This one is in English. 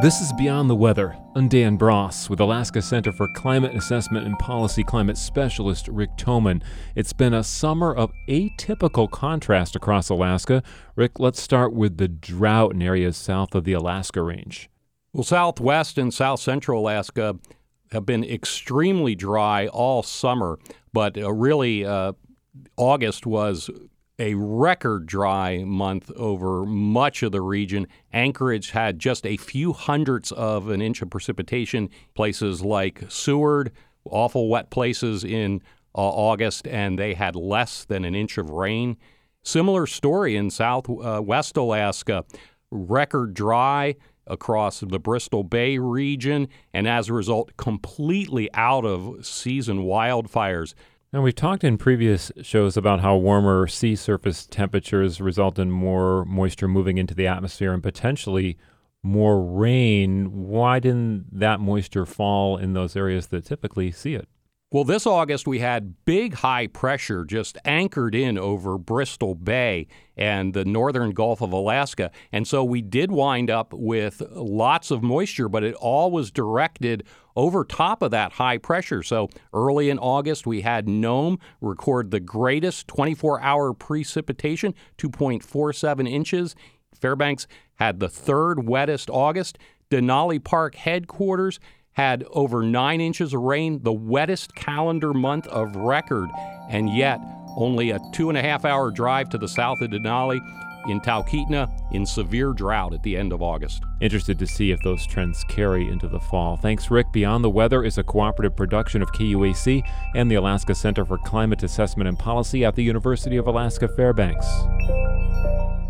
This is Beyond the Weather. I'm Dan Bross with Alaska Center for Climate Assessment and Policy climate specialist Rick Thoman. It's been a summer of atypical contrast across Alaska. Rick, let's start with the drought in areas south of the Alaska Range. Well, southwest and south central Alaska have been extremely dry all summer, but really August was a record dry month over much of the region. Anchorage had just a few hundredths of an inch of precipitation. Places like Seward, awful wet places in August, and they had less than an inch of rain. Similar story in southwest Alaska, record dry across the Bristol Bay region, and as a result, completely out of season wildfires. Now, we've talked in previous shows about how warmer sea surface temperatures result in more moisture moving into the atmosphere and potentially more rain. Why didn't that moisture fall in those areas that typically see it? Well, this August we had big high pressure just anchored in over Bristol Bay and the northern Gulf of Alaska. And so we did wind up with lots of moisture, but it all was directed over top of that high pressure. So early in August, we had Nome record the greatest 24-hour precipitation, 2.47 inches. Fairbanks had the third wettest August. Denali Park headquarters had over 9 inches of rain, the wettest calendar month of record, and yet only a 2.5-hour drive to the south of Denali in Talkeetna in severe drought at the end of August. Interested to see if those trends carry into the fall. Thanks, Rick. Beyond the Weather is a cooperative production of KUAC and the Alaska Center for Climate Assessment and Policy at the University of Alaska Fairbanks.